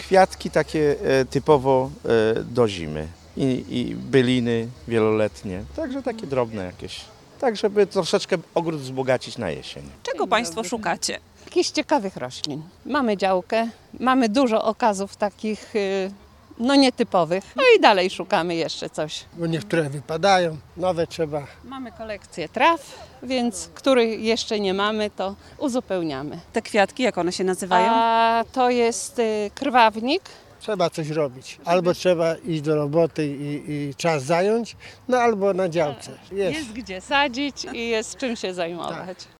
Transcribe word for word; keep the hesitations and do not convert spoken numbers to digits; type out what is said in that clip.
kwiatki takie e, typowo e, do zimy I, i byliny wieloletnie, także takie drobne jakieś. Tak, żeby troszeczkę ogród wzbogacić na jesień. Czego Państwo szukacie? Jakichś ciekawych roślin. Mamy działkę, mamy dużo okazów takich y, no nietypowych. No i dalej szukamy jeszcze coś. Bo niektóre wypadają, nowe trzeba. Mamy kolekcję traw, więc których jeszcze nie mamy, to uzupełniamy. Te kwiatki, jak one się nazywają? A to jest y, krwawnik. Trzeba coś robić. Albo trzeba iść do roboty i, i czas zająć, no albo na działce. Jest. Jest gdzie sadzić i jest czym się zajmować.